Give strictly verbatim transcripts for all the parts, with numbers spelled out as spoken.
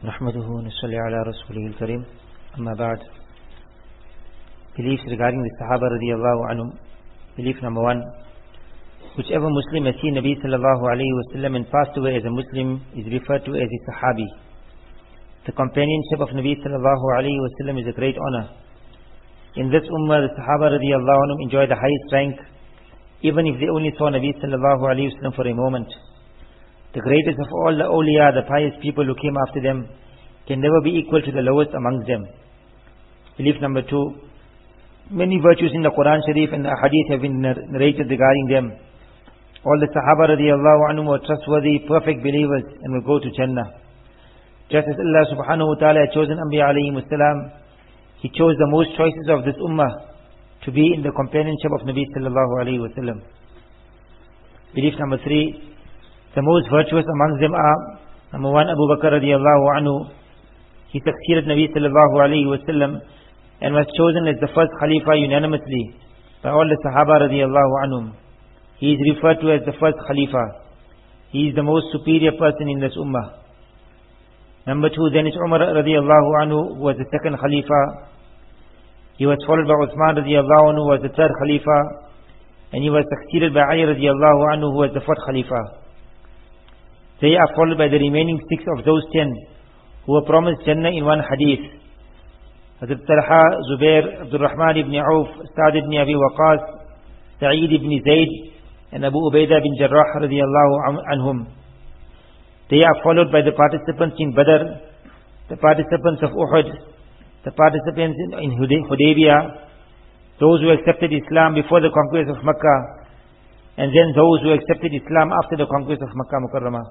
نحمده ونصلي على رسوله الكريم أما بعد. Beliefs regarding the Sahaba radiallahu anhum. Belief number one: whichever Muslim has seen Nabi sallallahu alayhi wa sallam and passed away as a Muslim is referred to as a Sahabi. The companionship of Nabi sallallahu alayhi wa sallam is a great honor. In this ummah, the Sahaba radiallahu anhum enjoy the highest rank, even if they only saw Nabi sallallahu alayhi wa sallam for a moment. The greatest of all the awliya, the pious people who came after them, can never be equal to the lowest amongst them. Belief number two: many virtues in the Quran Sharif and the Hadith have been narrated regarding them. All the Sahaba radiallahu anhum were trustworthy, perfect believers and will go to Jannah. Just as Allah subhanahu wa ta'ala had chosen Anbiya alayhi salam, He chose the most choices of this ummah to be in the companionship of Nabi sallallahu alayhi wa sallam. Belief number three: the most virtuous amongst them are, number one, Abu Bakr radiallahu anhu. He succeeded Nabi sallallahu alayhi wa sallam and was chosen as the first Khalifa unanimously by all the Sahaba radiallahu anhum. He is referred to as the first Khalifa. He is the most superior person in this ummah. Number two, then is Umar radiallahu anhu, who was the second Khalifa. He was followed by Uthman radiallahu anhu, who was the third Khalifa. And he was succeeded by Ali radiallahu anhu, who was the fourth Khalifa. They are followed by the remaining six of those ten who were promised Jannah in one hadith: Hazrat Talha, Zubair, Abdul Rahman ibn Auf, Sa'd ibn Abi Waqas, Sa'id ibn Zayd, and Abu Ubaidah bin Jarrah radiallahu anhum. They are followed by the participants in Badr, the participants of Uhud, the participants in Hudaybiyah, those who accepted Islam before the conquest of Makkah, and then those who accepted Islam after the conquest of Makkah Mukarramah.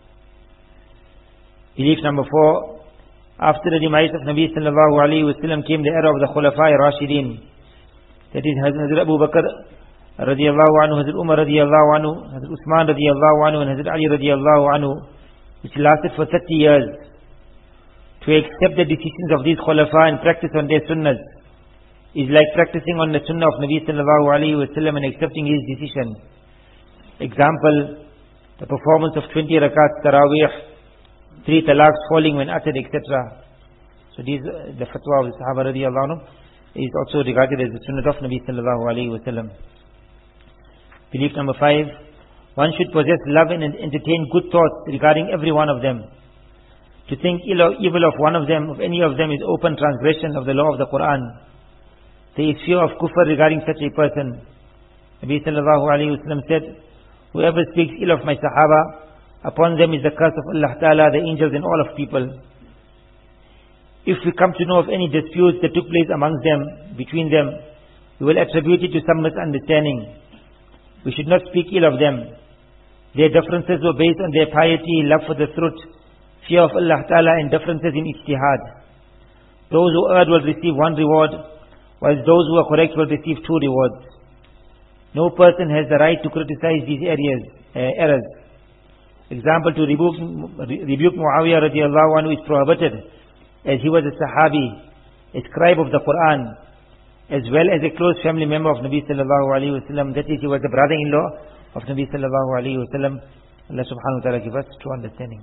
Belief number four: after the demise of Nabi sallallahu alayhi wa sallam came the era of the Khulafa Rashidin. That is Hazrat Abu Bakr radiallahu anhu, Hazrat Umar radiallahu anhu, Hazrat Uthman radiallahu anhu, and Hazrat Ali radiallahu anhu, which lasted for thirty years. To accept the decisions of these Khulafa and practice on their sunnahs is like practicing on the sunnah of Nabi sallallahu alayhi wa sallam and accepting his decision. Example: the performance of twenty rakats tarawih, three talaqs falling when uttered, et cetera. So these, the fatwa of the Sahaba radiallahu anhu is also regarded as the sunnah of Nabi sallallahu alayhi wa sallam. Belief number five: one should possess love and entertain good thoughts regarding every one of them. To think ill or evil of one of them, of any of them, is open transgression of the law of the Quran. There is fear of kufr regarding such a person. Nabi sallallahu alayhi wa sallam said, whoever speaks ill of my Sahaba, upon them is the curse of Allah Ta'ala, the angels and all of people. If we come to know of any disputes that took place amongst them, between them, we will attribute it to some misunderstanding. We should not speak ill of them. Their differences were based on their piety, love for the truth, fear of Allah Ta'ala, and differences in ijtihad. Those who erred will receive one reward, whilst those who are correct will receive two rewards. No person has the right to criticize these areas, uh, errors. Example: to rebuke, rebuke Muawiyah radiallahu anhu is prohibited, as he was a Sahabi, a scribe of the Quran, as well as a close family member of Nabi sallallahu alayhi wa sallam. That is, he was the brother-in-law of Nabi sallallahu alayhi wa sallam. Allah subhanahu wa ta'ala give us true understanding.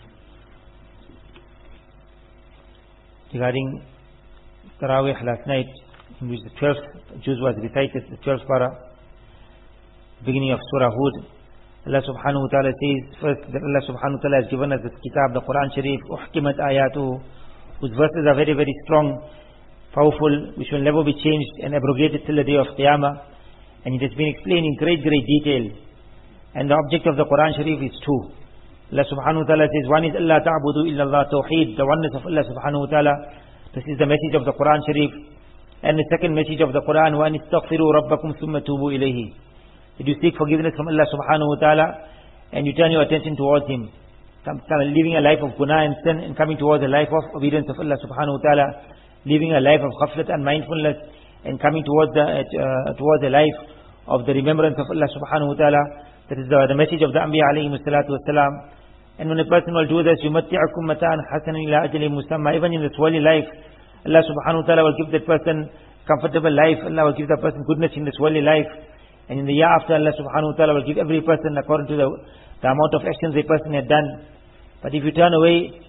Regarding Tarawih last night, in which the twelfth juz was recited, the twelfth para, beginning of Surah Hud, Allah subhanahu wa ta'ala says first that Allah subhanahu wa ta'ala has given us this kitab, the Quran Sharif, uhkimat ayatuhu, whose verses are very very strong, powerful, which will never be changed and abrogated till the day of Qiyamah. And it has been explained in great great detail. And the object of the Quran Sharif is two. Allah subhanahu wa ta'ala says, one is Allah ta'budu illallah, tawheed, the oneness of Allah subhanahu wa ta'ala. This is the message of the Quran Sharif. And the second message of the Quran, wa an istaghfiru rabbakum thumma tubu ilayhi. That you seek forgiveness from Allah subhanahu wa ta'ala and you turn your attention towards Him. Come, come, living a life of guna and sin and coming towards a life of obedience of Allah subhanahu wa ta'ala. Living a life of ghaflat and mindfulness and coming towards the, uh, towards a life of the remembrance of Allah subhanahu wa ta'ala. That is the, the message of the Anbiya alayhi salatu wasalam. And when a person will do this, يُمَتِّعَكُمْ مَتَاءً حَسَنًا إِلَىٰ أَجَلٍ مُسَمًّى. Even in this worldly life, Allah subhanahu wa ta'ala will give that person comfortable life. Allah will give that person goodness in this worldly life. And in the year after, Allah subhanahu wa ta'ala will give every person according to the, the amount of actions a person had done. But if you turn away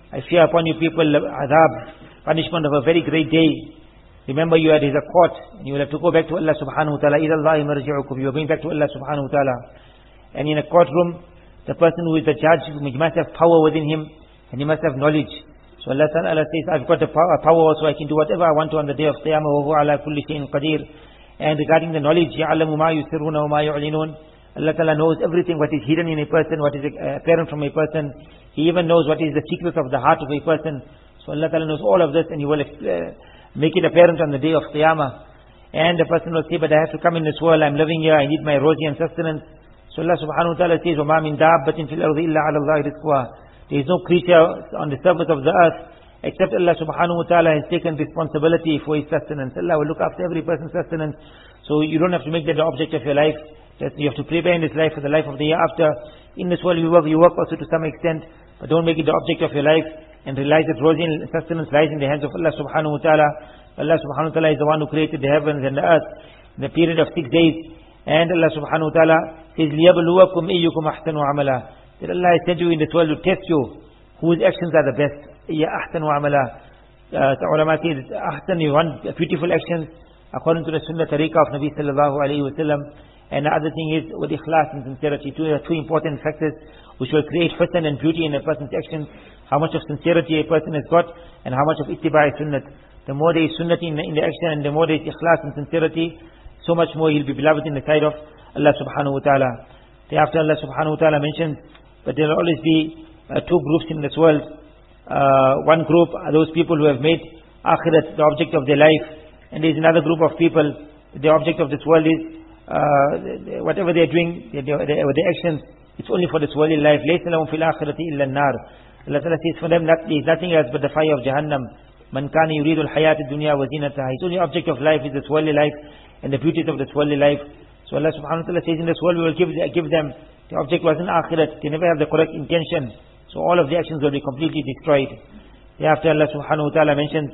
I fear upon you people adhab, punishment of a very great day. Remember, you are in a court, and you will have to go back to Allah subhanahu wa ta'ala. إِلَى اللَّهِ مَرْجِعُكُمْ. You are going back to Allah subhanahu wa ta'ala. And in a courtroom, the person who is the judge, he must have power within him, and he must have knowledge. So Allah Ta'ala says, I've got the power, so I can do whatever I want to on the day of Qiyamah. وَهُوَ عَلَى كُلِّ شَيْءٍ قَدِيرٍ. And regarding the knowledge, يَعْلَمُ مَا يُسِرُّونَ وَمَا يُعْلِنُونَ. Allah Ta'ala knows everything, what is hidden in a person, what is apparent from a person. He even knows what is the secret of the heart of a person. So Allah Ta'ala knows all of this, and He will uh, make it apparent on the day of Qiyamah. And the person will say, but I have to come in this world, I'm living here, I need my rosy and sustenance. So Allah Subhanahu wa Ta'ala says, وَمَا مِن دَابَّةٍ فِي الْأَرْضِ إِلَّا عَلَى اللَّهِ رِزْقُهَا. There is no creature on the surface of the earth except Allah Subhanahu wa Ta'ala has taken responsibility for his sustenance. Allah will look after every person's sustenance. So you don't have to make that the object of your life. That you have to prepare in this life for the life of the year after. In this world you work, you work also to some extent, but don't make it the object of your life, and realize that rosy sustenance lies in the hands of Allah Subhanahu wa Ta'ala. Allah Subhanahu wa Ta'ala is the one who created the heavens and the earth in the period of six days. And Allah Subhanahu wa Ta'ala says, لِيَبْلُوَكُمْ إِيُّكُمْ أَحْسَنُ عَمَلًا. That Allah has sent you in this world to test you, whose actions are the best. إِيَّا أَحْسَنُ عَمَلًا. The ulama says, Ahsan, you want beautiful actions according to the sunnah tariqah of Nabi sallallahu alayhi wa sallam. And the other thing is with ikhlas and sincerity. Two, two important factors which will create husn and beauty in a person's actions. How much of sincerity a person has got, and how much of ittiba' sunnat. The more there is sunnat in the, in the action, and the more there is ikhlas and sincerity, so much more he'll be beloved in the sight of Allah subhanahu wa ta'ala. Thereafter Allah subhanahu wa ta'ala mentions, but there will always be uh, two groups in this world. Uh, one group are those people who have made akhirat the object of their life, and there is another group of people, the object of this world is uh, whatever they are doing, their, their, their actions, it's only for this worldly life. لَيْسَ لَهُمْ فِي الْآخِرَةِ إِلَّا النَّارِ. Allah Ta'ala says for them, not, there is nothing else but the fire of Jahannam. مَنْ كَانَ يُرِيدُ الْحَيَاةِ الدُّنْيَا وَزِينَتَهَا. Its only object of life is this worldly life and the beauties of this worldly life. So Allah subhanahu wa ta'ala says, in this world we will give, give them, the object was an akhirat, they never have the correct intention. So all of the actions will be completely destroyed. Thereafter Allah subhanahu wa ta'ala mentions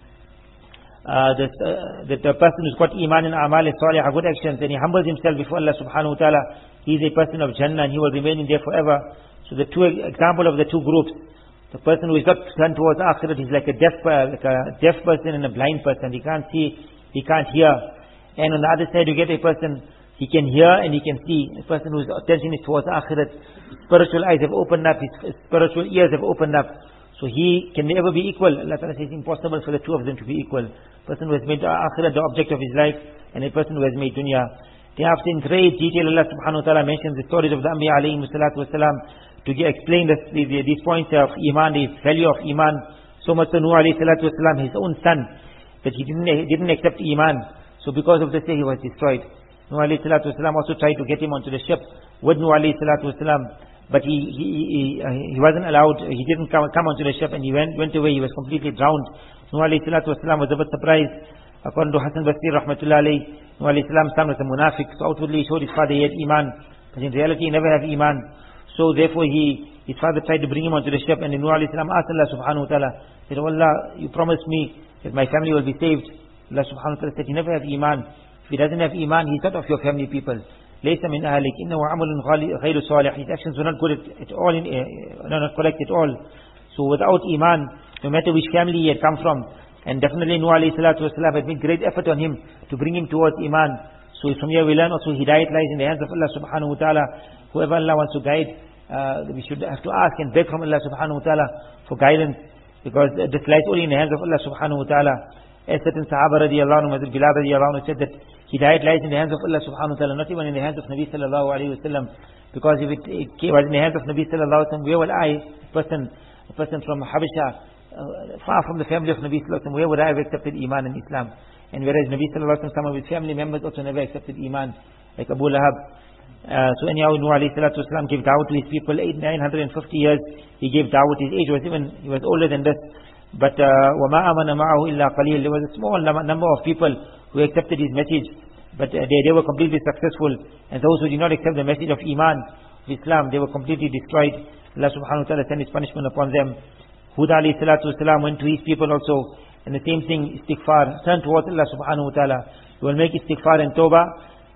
uh, that, uh, that the person who's got iman and amal and salih, good actions, and he humbles himself before Allah subhanahu wa ta'ala, he is a person of Jannah and he will remain in there forever. So the two example of the two groups, the person who is not turned towards akhirat is like a deaf, uh, like a deaf person and a blind person. He can't see, he can't hear. And on the other side you get a person, he can hear and he can see. A person whose attention is towards akhirat, spiritual eyes have opened up, his spiritual ears have opened up. So he can never be equal. Allah Ta'ala says it's impossible for the two of them to be equal. A person who has made akhirat the object of his life, and a person who has made dunya. Thereafter in great detail Allah subhanahu wa ta'ala mentions the stories of the Anbiya alayhi salatu wasalam to explain this, the, the, these points of iman, the value of iman. So much so Nuh alayhi salatu wasalam, his own son, that he didn't, he didn't accept iman. So because of this he was destroyed. Nuh alayhi salatu wasalam also tried to get him onto the ship with Nuh alayhi salatu wasalam, but he, he, he, uh, he wasn't allowed, he didn't come, come onto the ship, and he went, went away, he was completely drowned. Nuh alayhi salatu wasalam was a bit surprised. According to Hassan Basri rahmatullah alayhi, Nuh alayhi salam's son was a munafiq, so outwardly he showed his father he had iman, but in reality he never had iman. So therefore he, his father tried to bring him onto the ship, and Nuh alayhi salam asked Allah subhanahu wa ta'ala, said, oh Allah, you promised me that my family will be saved. Allah subhanahu wa ta'ala said, he never have iman. If he doesn't have iman, he's not of your family people. لَيْسَ مِنْ أَهْلِكَ إِنَّهُ عَمَلٌ غَيْرُ صَالِحٍ. His actions were not good at, at all, in, uh, not correct at all. So without iman, no matter which family he had come from, and definitely Nuh alayhi salatu wasalam had made great effort on him to bring him towards iman. So from here we learn also hidayat lies in the hands of Allah subhanahu wa ta'ala. Whoever Allah wants to guide, uh, we should have to ask and beg from Allah subhanahu wa ta'ala for guidance, because this lies only in the hands of Allah subhanahu wa ta'ala. As certain Sahaba radiallahu anhu, Hazrat Bilal radiallahu anhu said that hidayat lies in the hands of Allah subhanahu wa ta'ala, not even in the hands of Nabi sallallahu alayhi wa sallam. Because if it, it was in the hands of Nabi sallallahu alayhi wa sallam, where would I, a person, a person from Habasha, uh, far from the family of Nabi sallallahu alayhi wa sallam, where would I have accepted iman and Islam? And whereas Nabi sallallahu alayhi wa sallam, some of his family members also never accepted iman, like Abu Lahab. Uh, so anyhow, Nuh alayhi salatu wasalam gave da'wah to his people, eight, nine hundred fifty years, he gave da'wah. His age was even, he was older than this. But وَمَا آمَنَ مَعَهُ إِلَّا قَلِيلٌ. There was a small number of people who accepted his message, but uh, they, they were completely successful. And those who did not accept the message of Iman, of Islam, they were completely destroyed. Allah subhanahu wa ta'ala sent his punishment upon them. Hud alayhi salatu wasalam went to his people also, and the same thing, istighfar, turn towards Allah subhanahu wa ta'ala. You will make istighfar and tawbah,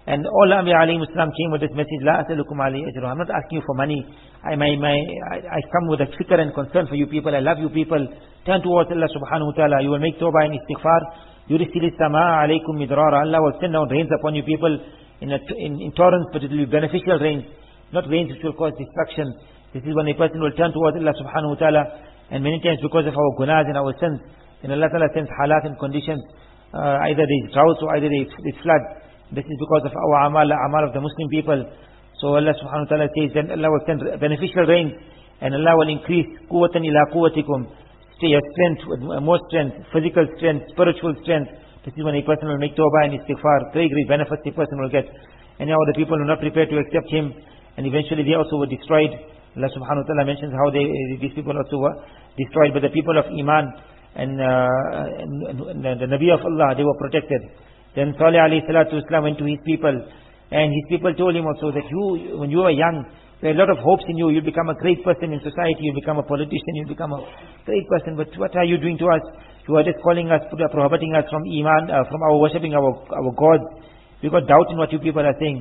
And all the Anbiya alayhi salam came with this message, La asalukum alayhi ajra. I'm not asking you for money. I, my, my, I, I come with a fikr and concern for you people. I love you people. Turn towards Allah subhanahu wa ta'ala. You will make tawbah and istighfar. Yurisil sama alaykum midrara. Allah will send down rains upon you people in, a, in, in torrents, but it will be beneficial rains. Not rains which will cause destruction. This is when a person will turn towards Allah subhanahu wa ta'ala. And many times because of our gunas and our sins, then Allah ta'ala sends halat and conditions. Uh, either there is drought or either there is flood. This is because of our amal, amal of the Muslim people. So Allah subhanahu wa ta'ala says, then Allah will send beneficial rain, and Allah will increase quwwatan ila quwwatikum, your strength, more strength, physical strength, spiritual strength. This is when a person will make tawbah and istighfar. Very great benefits a person will get. And now the people who are not prepared to accept him, and eventually they also were destroyed. Allah subhanahu wa ta'ala mentions how they, these people also were destroyed. But the people of Iman and, uh, and, and the Nabi of Allah, they were protected. Then Salih alayhi salatu wasalam went to his people, and his people told him also that you, when you were young, there are a lot of hopes in you. You'll become a great person in society. You'll become a politician. You'll become a great person. But what are you doing to us? You are just calling us, prohibiting us from iman, uh, from our worshipping our our gods. We got doubt in what you people are saying.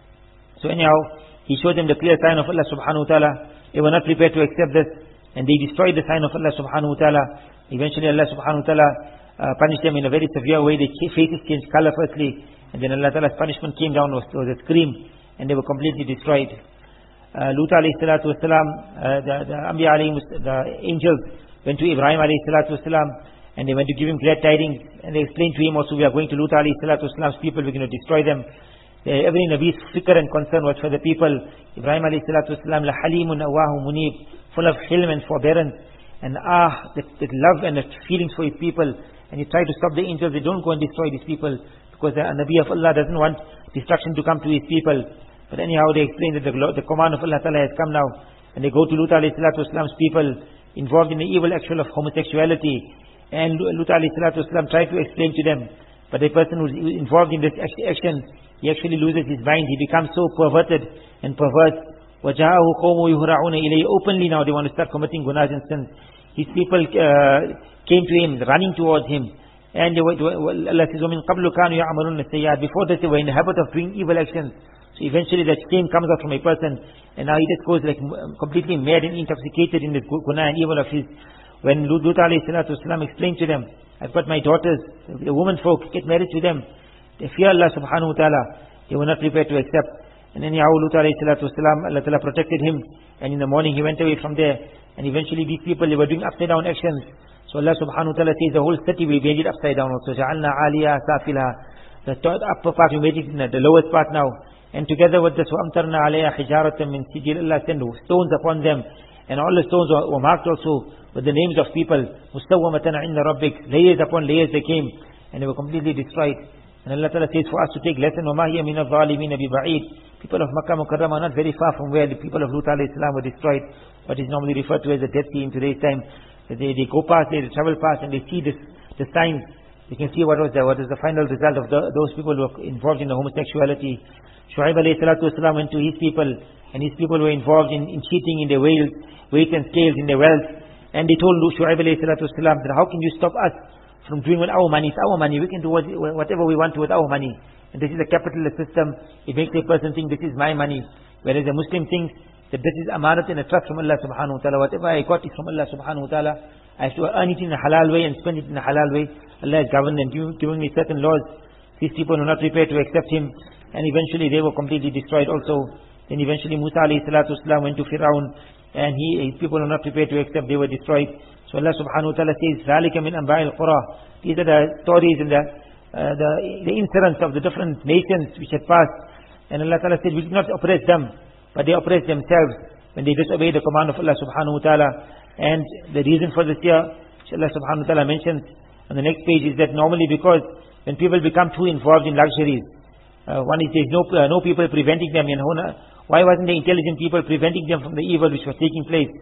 So anyhow, he showed them the clear sign of Allah subhanahu wa ta'ala. They were not prepared to accept this, and they destroyed the sign of Allah subhanahu wa ta'ala. Eventually Allah subhanahu wa ta'ala Uh, punished them in a very severe way. Their faces changed color firstly, and then Allah Ta'ala's punishment came down, was, was a scream, and they were completely destroyed. Uh, Lut alayhi salatu wasalam, uh, the, the Anbiya alayhi, the angels went to Ibrahim alayhi salatu wasalam, and they went to give him glad tidings, and they explained to him also, we are going to Lut alayhi salatu wasalam's people, we're going to destroy them. Uh, every Nabi's fikr and concern was for the people. Ibrahim alayhi salatu wasalam, la halimun awahu munib, full of hilm and forbearance, and ah, that, that love and that feelings for his people. And he tried to stop the angels. They don't go and destroy these people, because the Nabi of Allah doesn't want destruction to come to his people. But anyhow, they explain that the, the command of Allah Ta'ala has come now. And they go to Lut alayhi salatu wasalam's people involved in the evil action of homosexuality. And Lut alayhi salatu wasalam tried to explain to them. But the person who's involved in this action, he actually loses his mind. He becomes so perverted and perverse. وَجَاءَهُ قَوْمُ يُهْرَعُونَ إِلَيْهِ. Openly now they want to start committing gunas and sins. His people uh, came to him, running towards him. And they were, Allah says, وَمِن قَبْلُ كَانُوا يَعْمَلُونَ السَّيِّئَاتِ. Before this they were in the habit of doing evil actions. So eventually that shame comes out from a person, and now he just goes like completely mad and intoxicated in the guna and evil of his. When Lut alayhi salatu wasalam explained to them, I've got my daughters, the women folk, get married to them. They fear Allah subhanahu wa ta'ala. They were not prepared to accept. And then Lut alayhi salatu wasalam, Allah ta'ala protected him, and in the morning he went away from there. And eventually these people, they were doing upside down actions. So Allah subhanahu wa ta'ala says the whole city we made it upside down also. جَعَلْنَا عَالِيَا سَافِلَهَا. The upper part we made it in the lowest part now. And together with this, وَأَمْتَرْنَا عَلَيْهَا حِجَارَةً مِّن سِجِّيلٍ. Allah sent stones upon them. And all the stones were, were marked also with the names of people. مُسْتَوَّمَةً عِنْدَ رَبِّكَ. Layers upon layers they came, and they were completely destroyed. And Allah Ta'ala says for us to take lesson, وَمَا هِيَ مِنَ الظَّالِمِينَ بِبَعِيدٍ. People of Makkah Mukarramah are not very far from where the people of Lut alayhi salam were destroyed. What is normally referred to as the Dead Sea in today's time. They, they go past, they travel past, and they see this, the signs. You can see what was the, what is the final result of the, those people who were involved in the homosexuality. Shu'aib alayhi salatu wasalam went to his people, and his people were involved in, in cheating in their weights, weights and scales, in their wealth. And they told Shu'aib alayhi salatu wasalam that how can you stop us from doing with our money? It's our money. We can do what, whatever we want to with our money. And this is a capitalist system. It makes a person think this is my money. Whereas a Muslim thinks that this is amanat and a trust from Allah subhanahu wa ta'ala. Whatever I got is from Allah subhanahu wa ta'ala. I have to earn it in a halal way and spend it in a halal way. Allah has governed and given me certain laws. These people were not prepared to accept him. And eventually they were completely destroyed also. Then eventually Musa alayhi salatu wasalam went to Fir'aun. And he, his people were not prepared to accept. They were destroyed. So Allah subhanahu wa ta'ala says, ذَلِكَ مِنْ أَنْبَاءِ الْقُرَى. These are the stories and the Uh, the, the incidents of the different nations which had passed. And Allah Ta'ala said, we did not oppress them, but they oppressed themselves when they disobeyed the command of Allah Subhanahu Wa Ta'ala. And the reason for this here, which Allah Subhanahu Wa Ta'ala mentions on the next page, is that normally because when people become too involved in luxuries, uh, one is there's no, uh, no people preventing them. In Hona, why wasn't the intelligent people preventing them from the evil which was taking place?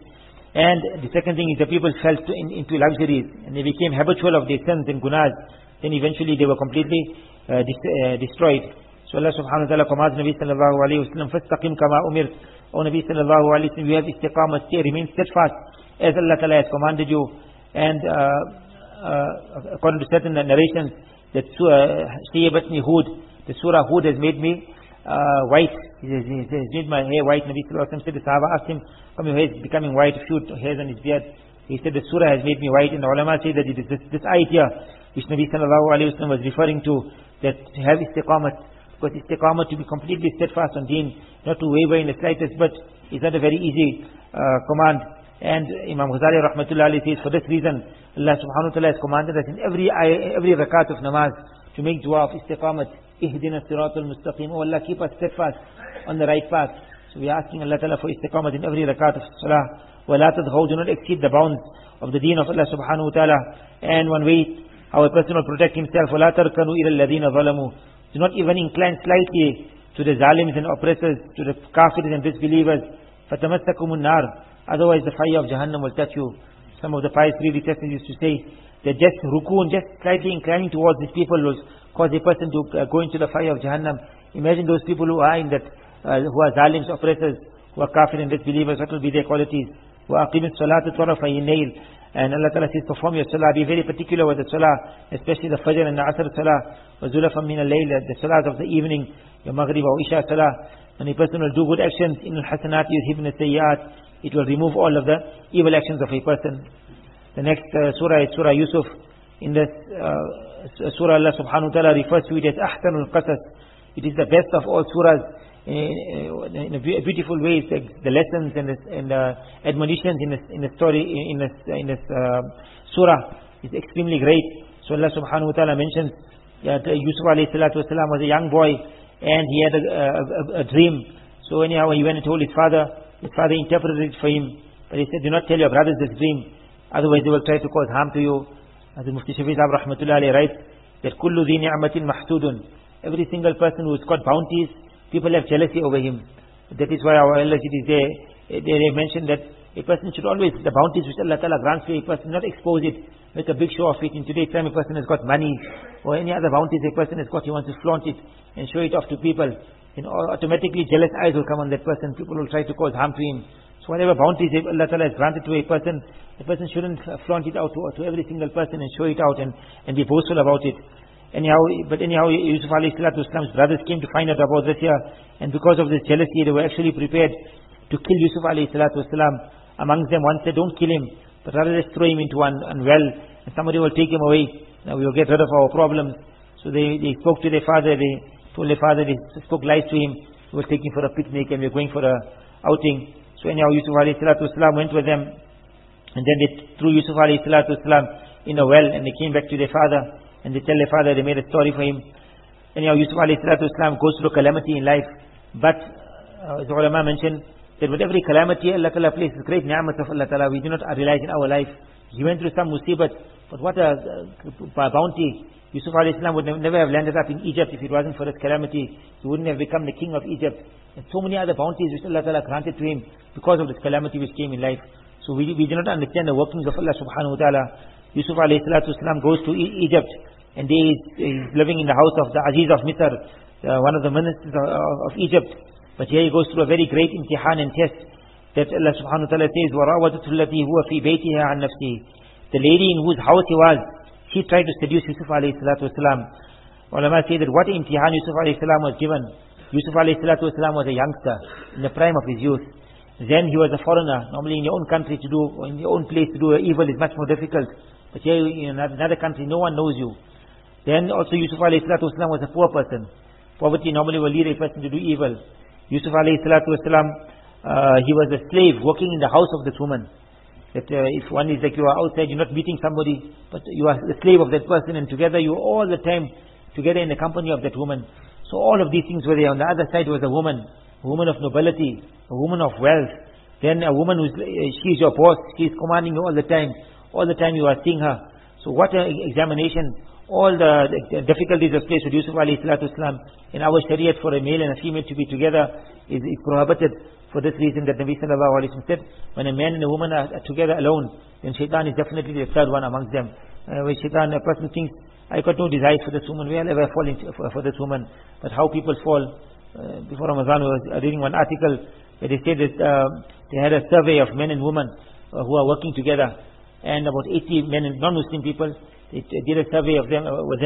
And the second thing is the people fell to, in, into luxuries, and they became habitual of their sins and gunas. Then eventually they were completely uh, dis- uh, destroyed. So Allah subhanahu wa ta'ala commands Nabi sallallahu alayhi wa sallam, فَاسْتَقِمْ كَمَا أُمِرْ. O Nabi sallallahu alayhi wa sallam, you have istiqamah, stay, remain steadfast as Allah ta'ala has commanded you. And uh, uh, according to certain narrations, that Shayyabatni Hud, the surah Hud has made me uh, white. He says, he says, made my hair white. Nabi sallallahu alaihi wasallam said, the Sahaba asked him, come your hair is becoming white, a few hairs on his beard. He said, the surah has made me white. And the ulama say that it is this, this ayat here, which Nabi sallallahu alaihi wasallam was referring to, that to have istiqamat, because istiqamat, to be completely steadfast on deen, not to waver in the slightest, but it's not a very easy uh, command. And Imam Ghazali rahmatullah alayhi says, for this reason, Allah subhanahu wa ta'ala has commanded us in every every rakat of namaz to make dua of istiqamat. Ihdina siratul mustaqim. Oh Allah, keep us steadfast on the right path. So we are asking Allah ta'ala for istiqamat in every rakat of salah. Wa la tadghaw, do not exceed the bounds of the deen of Allah subhanahu wa ta'ala. And one way how a person will protect himself, wa la tarkanu ila alladhina zalamu. Do not even incline slightly to the zalims and oppressors, to the kafirs and disbelievers. Fatamassakumun nar. Otherwise the fire of Jahannam will touch you. Some of the pious predecessors used to say that just rukun, just slightly inclining towards these people will cause a person to uh, go into the fire of Jahannam. Imagine those people who are in that, uh, who are zalims, oppressors, who are kafir and disbelievers, what will be their qualities? وَأَقِمِ الصَّلَاةَ طَرَفَيِ النَّيْلِ. And Allah Ta'ala says, perform your salah, be very particular with the salah, especially the fajr and the asr salah, وَزُلَفًا مِنَ اللَّيْلِ, the salahs of the evening, your maghrib or isha salah. And a person will do good actions, in al-hasanat yuzhibna as-sayyi'at, it will remove all of the evil actions of a person. The next uh, surah is Surah Yusuf. In this uh, surah, Allah subhanahu wa ta'ala refers to it as Ahsanul Qasas. It is the best of all surahs in, in a beautiful way. It's like the lessons and the, and the admonitions in this, in the story, in this, in this uh, surah is extremely great. So Allah subhanahu wa ta'ala mentions that Yusuf alayhi salatu wasalam was a young boy and he had a, a, a, a dream. So anyhow, he went and told his father. His father interpreted it for him, but he said, do not tell your brothers this dream, otherwise they will try to cause harm to you. As the Mufti Shafi Sahib rahmatullah alayhi writes, that kullu dhi ni'matin mahtudun. Every single person who has got bounties, people have jealousy over him. That is why our elders, it is there, they, they mentioned that a person should always, the bounties which Allah Ta'ala grants to a person, not expose it, make a big show of it. In today's time, a person has got money, or any other bounties a person has got, he wants to flaunt it and show it off to people. And automatically jealous eyes will come on that person. People will try to cause harm to him. So whatever bounties Allah Ta'ala has granted to a person, the person shouldn't flaunt it out to, to every single person and show it out and, and be boastful about it. Anyhow, but anyhow, Yusuf alayhi salatu wasalam's brothers came to find out about this here, and because of this jealousy, they were actually prepared to kill Yusuf alayhi salatu wasalam. Amongst them, one said, don't kill him, but rather just throw him into one and well, and somebody will take him away. Now we will get rid of our problems. So they, they spoke to their father, they told their father, they spoke lies to him. He was taking for a picnic and we were going for a outing. So anyhow, Yusuf alayhi salatu wasalam went with them, and then they threw Yusuf alayhi salatu wasalam in a well, and they came back to their father, and they tell their father, they made a story for him. Anyhow, Yusuf alayhi salatu wasalam goes through calamity in life, but uh, as the ulama mentioned, that with every calamity, Allah Ta'ala places great ni'mat of Allah Ta'ala, we do not realize in our life. He went through some musibat, but what a, a bounty. Yusuf alayhi salam would never have landed up in Egypt if it wasn't for this calamity. He wouldn't have become the king of Egypt. And so many other bounties which Allah Ta'ala granted to him because of this calamity which came in life. So we, we do not understand the workings of Allah subhanahu wa ta'ala. Yusuf alayhi salatu wasalam goes to e- Egypt, and there he is living in the house of the Aziz of Misr, uh, one of the ministers of, of Egypt. But here he goes through a very great imtihan and test that Allah subhanahu wa ta'ala says, وَرَاوَدَتُ الَّتِي هُوَ فِي بَيْتِهَا عَنْ نَفْسِهِ. The lady in whose house he was, she tried to seduce Yusuf alayhi salatu wasalam. Ulama say that what imtihan Yusuf alayhi salam was given. Yusuf alayhi salatu wasalam was a youngster in the prime of his youth. Then he was a foreigner. Normally in your own country to do, or in your own place to do evil is much more difficult. But here in another country, no one knows you. Then also Yusuf alayhi salatu wasalam was a poor person. Poverty normally will lead a person to do evil. Yusuf alayhi salatu wasalam, uh, he was a slave working in the house of this woman. That uh, if one is like you are outside, you're not meeting somebody, but you are the slave of that person, and together you are all the time together in the company of that woman. So all of these things were there. On the other side was a woman, a woman of nobility, a woman of wealth. Then a woman who's, uh, she is your boss, she is commanding you all the time. All the time you are seeing her. So what an examination. All the, the difficulties of placed with Yusuf alayhi salatu wasalam. In our Shariat, for a male and a female to be together is, is prohibited. For this reason that Nabi sallallahu alayhi wa sallam said, when a man and a woman are, are together alone, then shaitan is definitely the third one amongst them. Uh, when shaitan, a person thinks, I got no desire for this woman, where will I fall into, for, for this woman? But how people fall. Uh, before Ramadan, I was reading one article where they said that uh, they had a survey of men and women uh, who are working together, and about eighty men and non-Muslim people, they did a survey of them, uh, with them,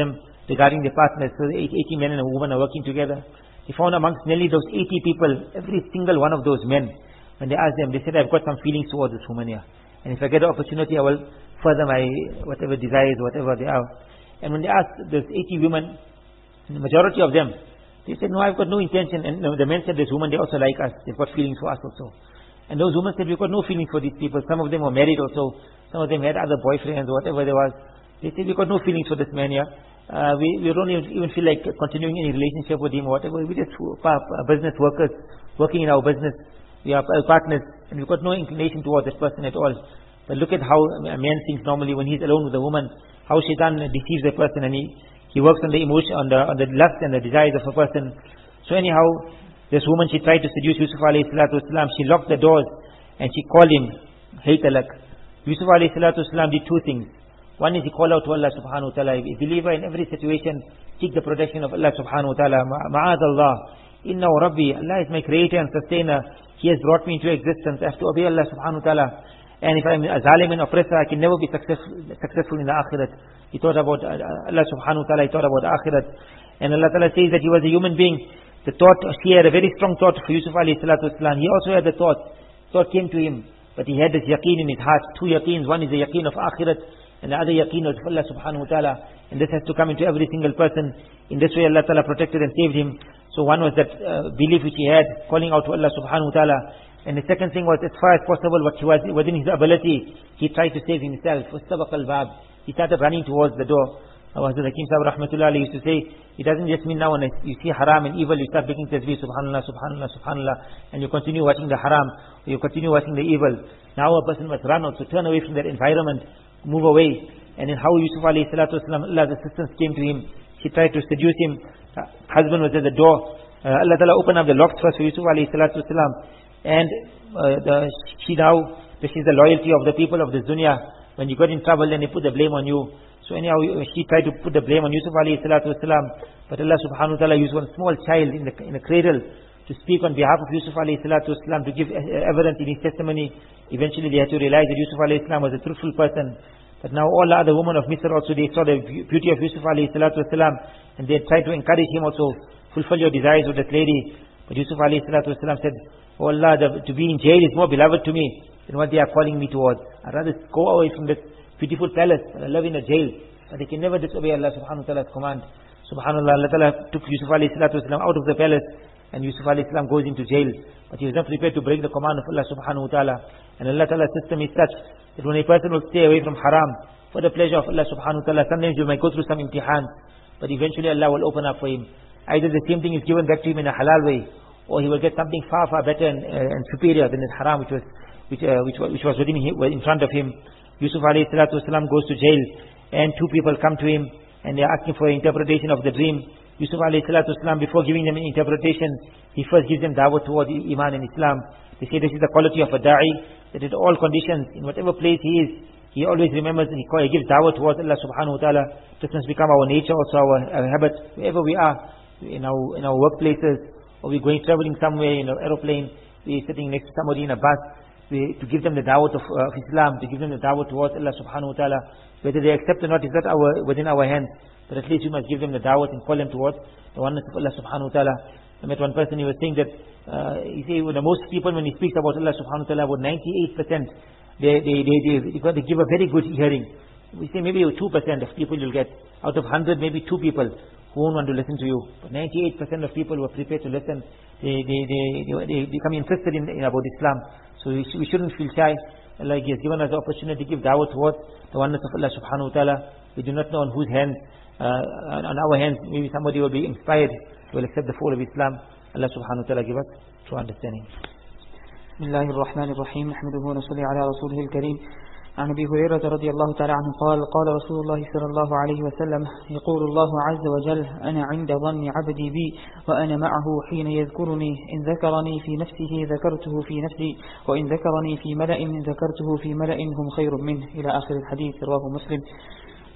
regarding their partners. So eighty men and a woman are working together. They found amongst nearly those eighty people, every single one of those men, when they asked them, they said, I've got some feelings towards this woman here. And if I get the opportunity, I will further my whatever desires, whatever they are. And when they asked those eighty women, the majority of them, they said, no, I've got no intention. And the men said, this woman, they also like us. They've got feelings for us also. And those women said, we've got no feelings for these people. Some of them were married also. Some of them had other boyfriends or whatever there was. They said, we've got no feelings for this man here. Uh, we, we don't even, even feel like continuing any relationship with him or whatever. We're just business workers working in our business. We are partners and we've got no inclination towards that person at all. But look at how a man thinks normally when he's alone with a woman, how Shaitan deceives a person and he, he works on the emotion, on the, on the lust and the desires of a person. So anyhow, this woman, she tried to seduce Yusuf alayhi salatu wasalam. She locked the doors and she called him, Haytalak. Yusuf alayhi salatu wasalam did two things. One is he called out to Allah subhanahu wa ta'ala. A believer in every situation seek the protection of Allah subhanahu wa ta'ala. Ma'ad Allah. Inna Rabbi. Allah is my creator and sustainer. He has brought me into existence. I have to obey Allah subhanahu wa ta'ala. And if I'm a zalim and oppressor, I can never be successful, successful in the akhirat. He thought about Allah subhanahu wa ta'ala. He thought about the akhirat. And Allah ta'ala says that he was a human being. The thought, he had a very strong thought for Yusuf alayhi salatu wasalam. He also had the thought. Thought came to him. But he had this yaqeen in his heart. Two yaqeens. One is the yaqeen of akhirat. And the other yaqeen was Allah subhanahu wa ta'ala. And this has to come into every single person. In this way Allah ta'ala protected and saved him. So one was that uh, belief which he had, calling out to Allah subhanahu wa ta'ala. And the second thing was, as far as possible, what he was within his ability, he tried to save himself. وَاسْتَبَقَ الْبَابِ. He started running towards the door. Hazrat Hakim Sahib Rahmatullah used to say, it doesn't just mean now when you see haram and evil, you start making tasbih, subhanallah, subhanallah, subhanallah, and you continue watching the haram, or you continue watching the evil. Now a person must run out, so turn away from that environment, move away. And in how Yusuf alayhi salatu wasalam, Allah's assistance came to him. She tried to seduce him. Her husband was at the door. Uh, Allah Ta'ala opened up the locks first for Yusuf alayhi salatu wasalam. And uh, the, she now, this is the loyalty of the people of this dunya. When you got in trouble, then they put the blame on you. So anyhow, she tried to put the blame on Yusuf alayhi salatu wasalam. But Allah subhanahu wa ta'ala used one small child in the, in the cradle to speak on behalf of Yusuf alayhi salatu wasalam, to give evidence in his testimony. Eventually they had to realize that Yusuf alayhi salam was a truthful person. But now all the other women of Misr also, they saw the beauty of Yusuf alayhi salatu wasalam, and they tried to encourage him also, fulfill your desires with that lady. But Yusuf alayhi salatu wasalam said, oh Allah, the, to be in jail is more beloved to me than what they are calling me towards. I'd rather go away from this beautiful palace and I live in a jail. But they can never disobey Allah subhanahu wa ta'ala's command. Subhanallah, Allah ta'ala took Yusuf alayhi salatu wasalam out of the palace, and Yusuf alayhi salam goes into jail. But he was not prepared to break the command of Allah subhanahu wa ta'ala. And Allah ta'ala's system is such that when a person will stay away from haram for the pleasure of Allah subhanahu wa ta'ala, sometimes you might go through some imtihans, but eventually Allah will open up for him. Either the same thing is given back to him in a halal way, or he will get something far, far better and, uh, and superior than his haram which was which, uh, which, which was within him, in front of him. Yusuf alayhi salatu wasalam goes to jail, and two people come to him and they are asking for an interpretation of the dream. Yusuf alayhi salatu wasalam, before giving them an interpretation, he first gives them da'wah towards Iman and Islam. They say this is the quality of a da'i, that in all conditions, in whatever place he is, he always remembers and he, he gives da'wah towards Allah subhanahu wa ta'ala. This must become our nature, also our, our habit, wherever we are, in our, in our workplaces, or we're going traveling somewhere in an aeroplane, we're sitting next to somebody in a bus, we, to give them the da'wah of, uh, of Islam, to give them the da'wah towards Allah subhanahu wa ta'ala. Whether they accept or not is not our, within our hands, but at least we must give them the da'wah and call them towards the oneness of Allah subhanahu wa ta'ala. I met one person, he was saying that, uh, he said, well, the most people when he speaks about Allah subhanahu wa ta'ala, about ninety-eight percent, they, they, they, they, they, they give a very good hearing. We say maybe two percent of people you'll get. Out of one hundred, maybe two people who won't want to listen to you. But ninety-eight percent of people who are prepared to listen, they, they, they, they, they become interested in, in about Islam. So we, sh we shouldn't feel shy. Allah has given us the opportunity to give da'wah towards the oneness of Allah subhanahu wa ta'ala. We do not know on whose hands, uh, on our hands, maybe somebody will be inspired, will accept the fold of Islam. Allah subhanahu wa ta'ala give us true understanding. Bismillahir Rahmanir Rahim. Nahmaduhu wa nusalli ala rasulihil kareem. عن أبي هريرة رضي الله تعالى عنه قال قال رسول الله صلى الله عليه وسلم يقول الله عز وجل أنا عند ظن عبدي بي وأنا معه حين يذكرني إن ذكرني في نفسه ذكرته في نفسي وإن ذكرني في ملأ ذكرته في ملأ هم خير منه إلى آخر الحديث رواه مسلم.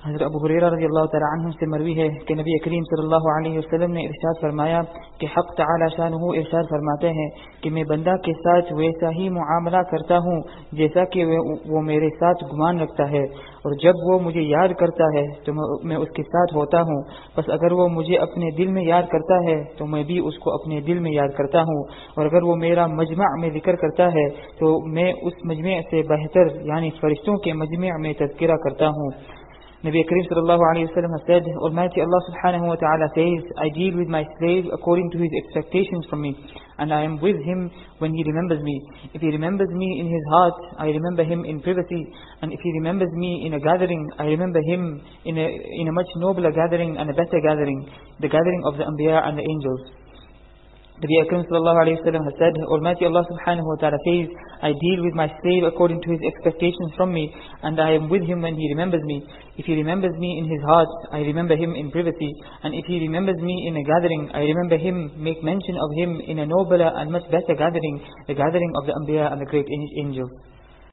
हज़रत अबू हुरैरा रज़ियल्लाहु तआला अन्हु से मरवी है कि नबी करीम सल्लल्लाहु अलैहि वसल्लम ने इरशाद फरमाया कि हक़ तआला शानुहु इरशाद फरमाते हैं कि मैं बंदा के साथ वैसा ही मुआमला करता हूँ जैसा कि वो मेरे साथ गुमान रखता है, और जब वो मुझे याद करता है तो मैं उसके साथ होता हूँ। बस अगर वो मुझे अपने दिल में याद करता है तो मैं भी उसको अपने दिल में याद करता हूँ, और अगर वो मेरा मजमा में जिक्र करता है तो मैं उस मजमे से बेहतर यानी फरिश्तों के मजमे में तज़किरा करता हूँ। Nabi Kareem sallallahu alayhi wa sallam has said, Almighty Allah subhanahu wa ta'ala says, I deal with my slave according to his expectations from me, and I am with him when he remembers me. If he remembers me in his heart, I remember him in privacy, and if he remembers me in a gathering, I remember him in a, in a much nobler gathering and a better gathering, the gathering of the Anbiya and the angels. Nabi Akram sallallahu alayhi wa sallam has said, Almighty Allah subhanahu wa ta'ala says, I deal with my slave according to his expectations from me, and I am with him when he remembers me. If he remembers me in his heart, I remember him in privacy, and if he remembers me in a gathering, I remember him, make mention of him in a nobler and much better gathering, the gathering of the Anbiya and the great angels.